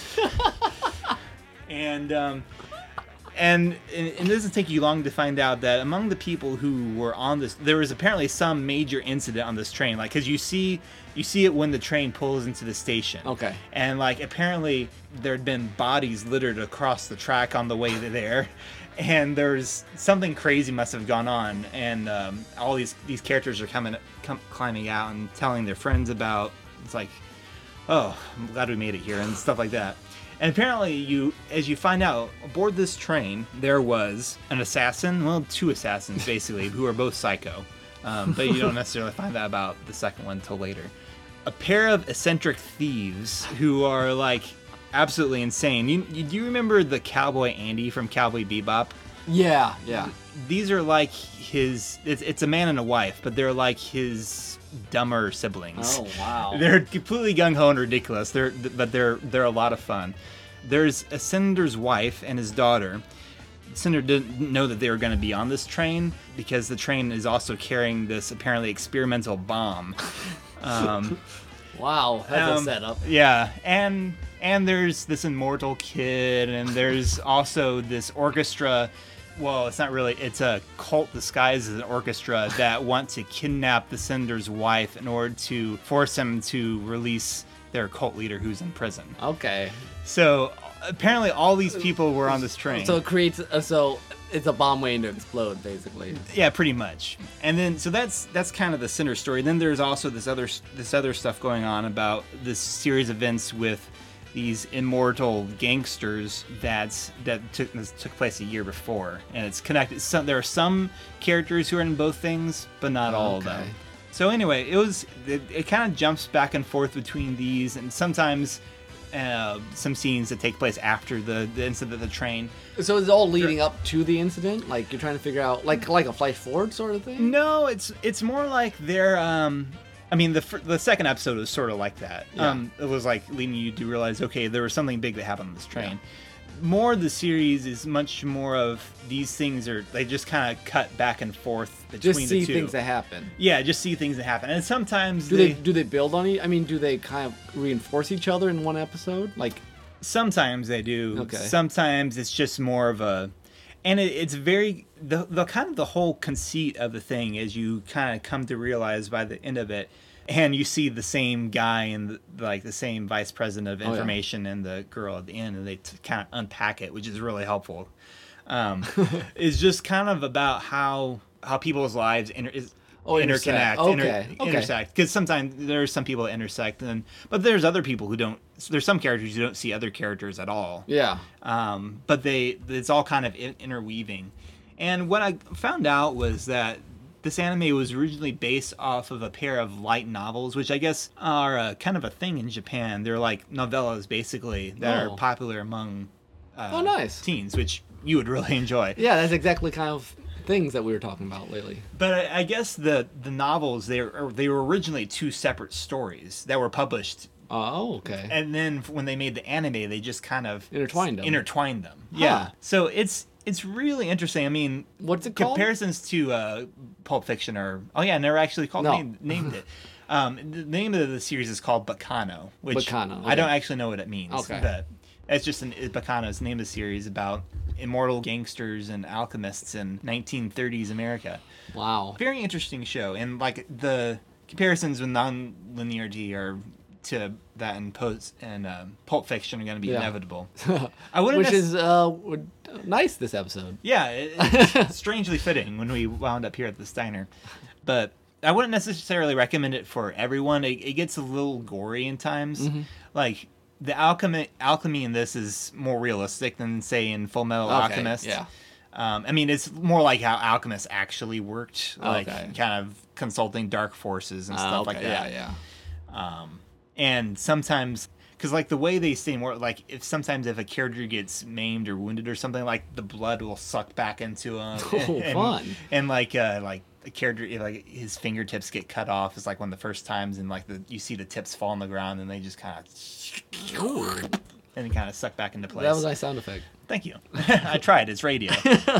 and, um, and and it doesn't take you long to find out that among the people who were on this, there was apparently some major incident on this train. Like, because you see, you see it when the train pulls into the station. Okay. And like, apparently there had been bodies littered across the track on the way there, and there's something crazy must have gone on. And um, all these these characters are coming, come, climbing out and telling their friends about. It's like, oh, I'm glad we made it here and stuff like that. And apparently, you, as you find out, aboard this train, there was an assassin, well, two assassins, basically, who are both psycho. Um, but you don't necessarily find that about the second one until later. A pair of eccentric thieves who are, like, absolutely insane. You, you do you remember the Cowboy Andy from Cowboy Bebop? Yeah, yeah. These are like his, it's, it's a man and a wife, but they're like his dumber siblings. Oh, wow. They're completely gung-ho and ridiculous. They're but they're they're a lot of fun. There's a senator's wife and his daughter. The senator didn't know that they were going to be on this train because the train is also carrying this apparently experimental bomb. Um, Wow, that's Um, a setup. Yeah, and and there's this immortal kid, and there's also this orchestra. Well, it's not really. It's a cult disguised as an orchestra that want to kidnap the senator's wife in order to force him to release their cult leader who's in prison. Okay. So apparently, all these people were on this train. So it creates. Uh, so it's a bomb waiting to explode, basically. Yeah, pretty much. And then so that's that's kind of the center story. Then there's also this other this other stuff going on about this series of events with these immortal gangsters that's that took this took place a year before, and it's connected. Some there are some characters who are in both things, but not all of them. Okay. So anyway, it was it, it kind of jumps back and forth between these, and sometimes uh, some scenes that take place after the, the incident of the train. So it's all leading up to the incident. Like you're trying to figure out, like like a flash forward sort of thing. No, it's it's more like they're. Um, I mean, the fir- the second episode was sort of like that. Yeah. Um, it was like leading you to realize, okay, there was something big that happened on this train. More of the series is much more of these things are they just kind of cut back and forth between Just see the two. things that happen. Yeah, just see things that happen, and sometimes Do they, they do they build on each? I mean, do they kind of reinforce each other in one episode? Like, sometimes they do. Okay. Sometimes it's just more of a, and it, it's very the the kind of the whole conceit of the thing as you kind of come to realize by the end of it, and you see the same guy and the, like the same vice president of yeah. information and the girl at the end, and they t- kind of unpack it, which is really helpful. Um, it's just kind of about how how people's lives inter- is, Oh, interconnect, intersect. inter- Okay, okay. intersect. Because sometimes there's some people that intersect, and but there's other people who don't. There's some characters who don't see other characters at all. yeah. Um, but they it's all kind of in- interweaving. And what I found out was that this anime was originally based off of a pair of light novels, which I guess are a, kind of a thing in Japan. They're like novellas, basically, that Oh. are popular among uh, Oh, nice. teens, which you would really enjoy. Yeah, that's exactly kind of things that we were talking about lately. But I, I guess the the novels they were they were originally two separate stories that were published, Oh, okay. and then when they made the anime, they just kind of Intertwined them. Intertwined them. Yeah. Huh. So it's it's really interesting. I mean, What's it called? comparisons to uh, Pulp Fiction or oh yeah, never actually called No. named, named it. Um, the name of the series is called Bacano, which Bacano, I don't okay. actually know what it means. Okay. But it's just an Bacano's name of the series about immortal gangsters and alchemists in nineteen thirties America. Wow. Very interesting show, and like the comparisons with non-linearity are to that and post and um, Pulp Fiction are going to be Yeah. inevitable. I wouldn't. Which nec- is uh would- nice this episode. yeah, it, it's strangely fitting when we wound up here at the diner, but I wouldn't necessarily recommend it for everyone. It, it gets a little gory in times, Mm-hmm. like. The alchemy alchemy in this is more realistic than say in Full Metal Okay, Alchemist. yeah. Um, I mean, it's more like how alchemists actually worked, like Okay. kind of consulting dark forces and Ah, stuff okay, like that. Yeah, yeah. And sometimes, because like the way they say more, like if sometimes if a character gets maimed or wounded or something, like the blood will suck back into him. Oh, and, fun. And like uh, like a character, like his fingertips get cut off. It's like one of the first times, and like the you see the tips fall on the ground, and they just kind of and kind of suck back into place. That was a nice sound effect. Thank you. I tried. It's radio.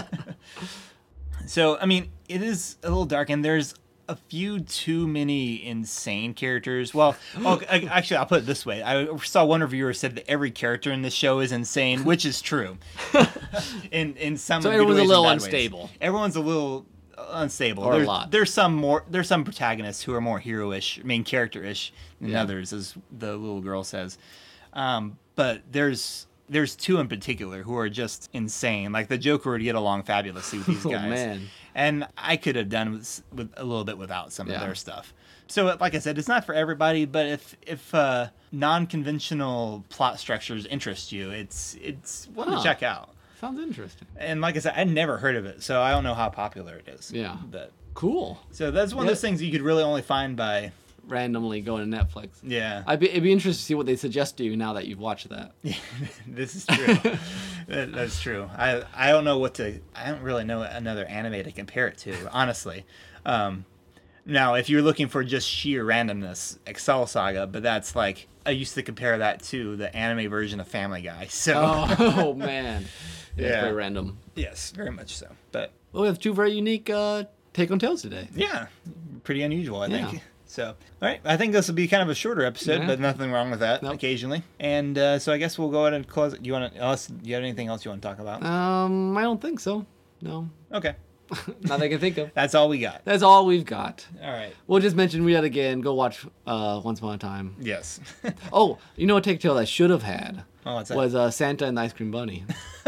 So, I mean, it is a little dark, and there's a few too many insane characters. Well, oh, I- actually, I'll put it this way. I saw one reviewer said that every character in this show is insane, which is true. in in some So good everyone's a ways and little bad ways. unstable. Everyone's a little unstable. Or a there's, lot. There's some more. There's some protagonists who are more hero-ish, main character-ish than Yeah. others, as the little girl says. Um, but there's there's two in particular who are just insane. Like the Joker would get along fabulously with these Oh, guys. man. And I could have done with, with a little bit without some Yeah. of their stuff. So, like I said, it's not for everybody. But if if uh, non-conventional plot structures interest you, it's it's one Huh. to check out. Sounds interesting. And like I said, I'd never heard of it, so I don't know how popular it is. Yeah. But Cool. so that's one Yeah. of those things you could really only find by Randomly going to Netflix. yeah. I'd be, it'd be interesting to see what they suggest to you now that you've watched that. This is true. that, that's true. I I don't know what to. I don't really know another anime to compare it to, honestly. Um, now, if you're looking for just sheer randomness, Excel Saga, but that's like I used to compare that to the anime version of Family Guy. So Oh, man. Yeah. It's Yeah. very random. yes, very much so. But Well, we have two very unique uh, take on tales today. yeah, pretty unusual, I Yeah. think. So, all right, I think this will be kind of a shorter episode, Yeah. but nothing wrong with that Nope. occasionally. And uh, so I guess we'll go ahead and close it. You want to, unless you have anything else you want to talk about? Um, I don't think so. No, Okay. not that I can think of. That's all we got. That's all we've got. All right. We'll just mention we yet again. Go watch uh, Once Upon a Time. Yes. Oh, you know what take tail I should have had Oh, what's that? was uh, Santa and the Ice Cream Bunny.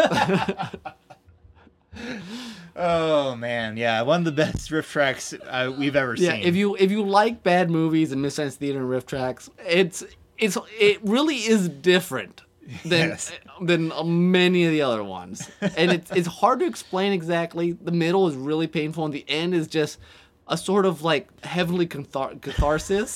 Oh, man. Yeah, one of the best riff tracks uh, we've ever Yeah, seen. if you if you like bad movies and Mystery Science Theater and riff tracks, it's it's it really is different than Yes. than many of the other ones, and it's it's hard to explain exactly. The middle is really painful, and the end is just a sort of like heavenly cathar- catharsis.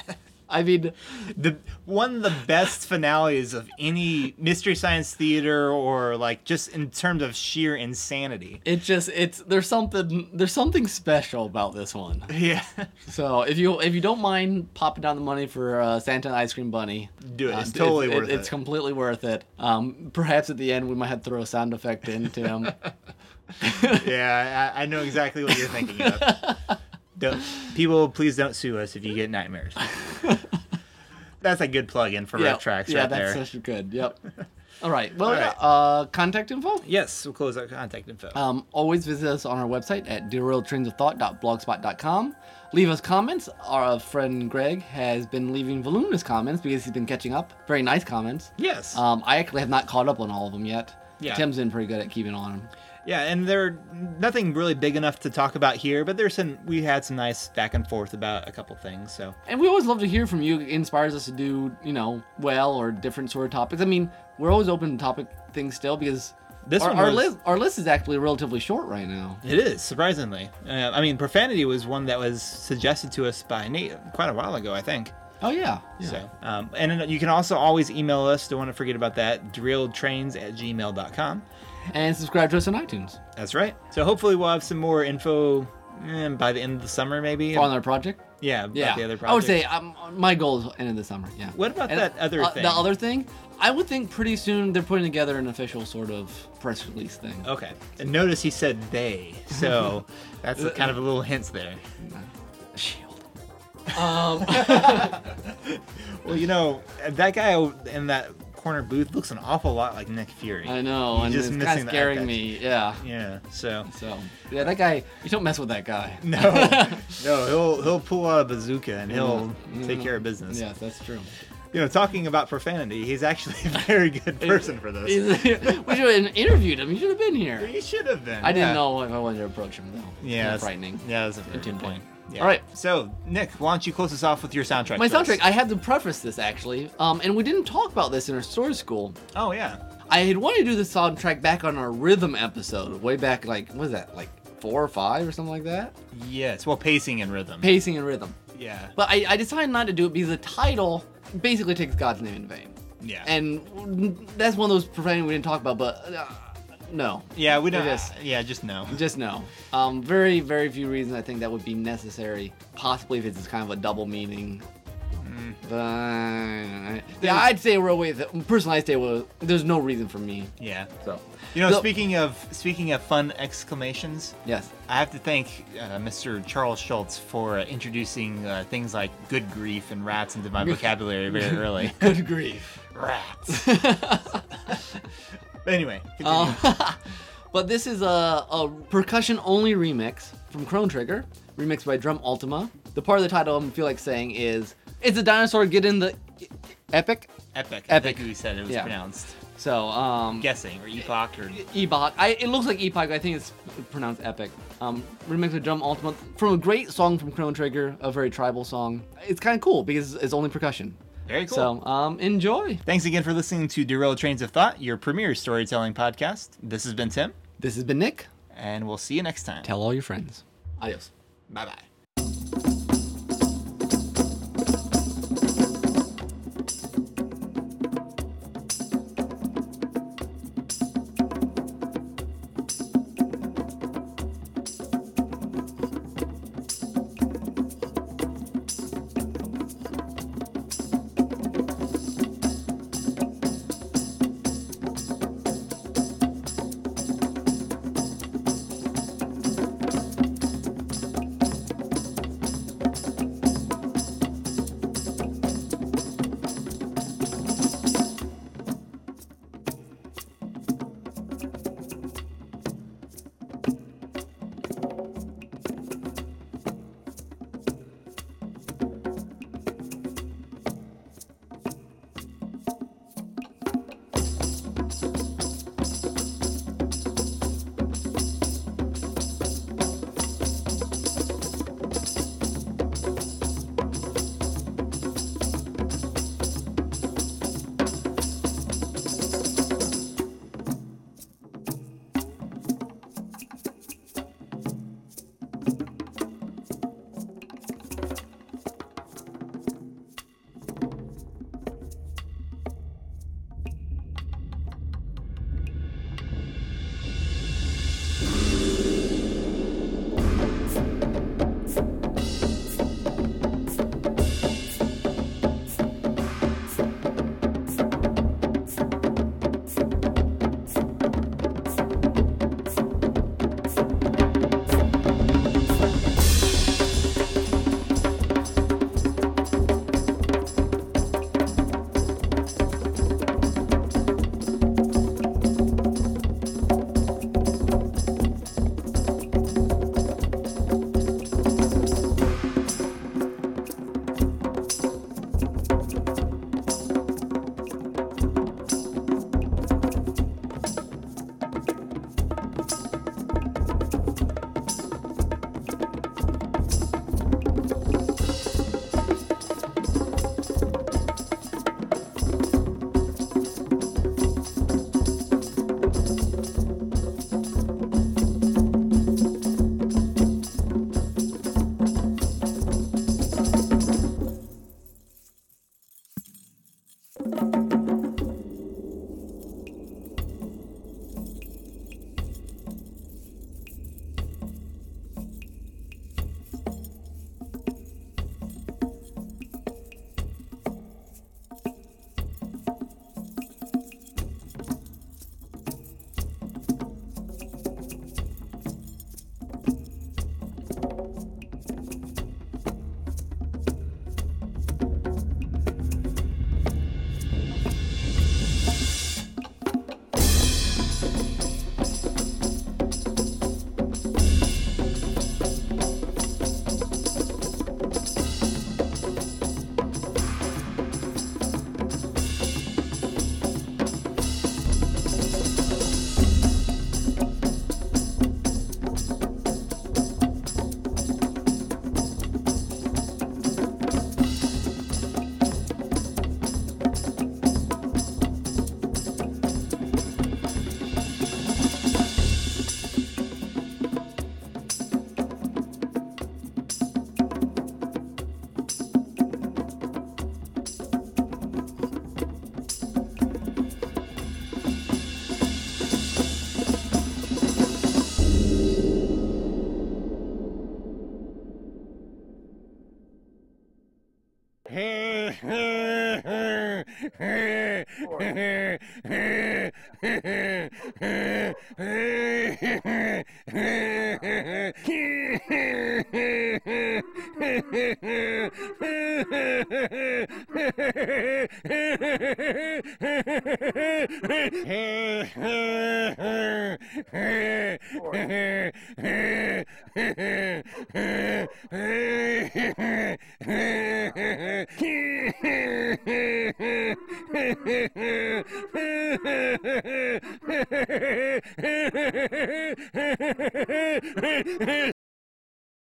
I mean, the one of the best finales of any Mystery Science Theater or like just in terms of sheer insanity. it just it's there's something there's something special about this one. Yeah. So if you if you don't mind popping down the money for uh, Santa and Ice Cream Bunny, Do it. uh, It's totally worth it. It's completely worth it. Um, perhaps at the end we might have to throw a sound effect in, Tim. Yeah, I, I know exactly what you're thinking of. Don't, people, please don't sue us if you get nightmares. That's a good plug-in for yeah, riff tracks yeah, right that's there. such a good. Yep. All right. Well, All right. yeah, uh, contact info. Yes, we'll close our contact info. Um, always visit us on our website at derailed trains of thought dot blogspot dot com. Leave us comments. Our friend Greg has been leaving voluminous comments because he's been catching up. Very nice comments. Yes. Um, I actually have not caught up on all of them yet. Yeah. Tim's been pretty good at keeping on them. Yeah, and they're nothing really big enough to talk about here, but there's some. We had some nice back and forth about a couple things. So And we always love to hear from you. It inspires us to do, you know, well or different sort of topics. I mean, we're always open to topic things still because This our, one our was- list our list is actually relatively short right now. it is surprisingly. Uh, I mean, profanity was one that was suggested to us by Nate quite a while ago, I think. Oh yeah. yeah. So, um, and then you can also always email us. Don't want to forget about that. derailedtrains at gmail dot com. And subscribe to us on iTunes. That's right. So hopefully we'll have some more info eh, by the end of the summer, maybe. On our project. Yeah, about Yeah. the other project. I would say um, my goal is end of the summer. Yeah. What about And, that other uh, thing? The other thing, I would think pretty soon they're putting together an official sort of press release thing. Okay. And notice he said they, so that's a, kind of a little hints there. Shield. Well, you know, that guy in that corner booth looks an awful lot like Nick Fury. I know, He's and just it's missing kind of the scaring eye patch. me. Yeah. Yeah. So So yeah, that guy. You don't mess with that guy. no, no, he'll he'll pull out a bazooka and he'll take care of business. Yes, that's true. You know, talking about profanity, he's actually a very good person for this. We should have interviewed him. He should have been here. He should have been. I didn't yeah. know if I wanted to approach him though. Yeah, Kinda that's- frightening. Yeah, that's a very good Intimidating. point. Yeah. All right. So, Nick, why don't you close us off with your soundtrack? My choice? soundtrack. I have to preface this actually, um, and we didn't talk about this in our story school. Oh yeah. I had wanted to do the soundtrack back on our rhythm episode, way back, like, what was that, like four or five or something like that? Yes. Well, pacing and rhythm. Pacing and rhythm. Yeah. But I, I decided not to do it because the title basically takes God's name in vain. Yeah. And that's one of those profanity we didn't talk about, but uh, no. yeah, we don't. It is. Yeah, just no. Just no. Um, very, very few reasons I think that would be necessary. Possibly if it's kind of a double meaning. But, yeah, I'd stay away with it. Personally, I'd stay with it. There's no reason for me. Yeah. So, You know, So- speaking of speaking of fun exclamations, yes. I have to thank uh, Mister Charles Schultz for uh, introducing uh, things like good grief and rats into my vocabulary very early. Good grief. Rats. But anyway, continue. Uh, but this is a, a percussion-only remix from Chrono Trigger, remixed by Drum Ultima. The part of the title I feel like saying is, it's a dinosaur get in the epic. Epic. I Epic. think we said it was Yeah. pronounced. So, um, Guessing or epoch or Ebok. I, it looks like Epoch. I think it's pronounced epic. Um, remixed with Drum Ultima from a great song from Chrono Trigger, a very tribal song. It's kind of cool because it's only percussion. very cool. So, um, enjoy. Thanks again for listening to Derailed Trains of Thought, your premier storytelling podcast. This has been Tim, This has been Nick. and we'll see you next time. Tell all your friends. Adios. Bye bye.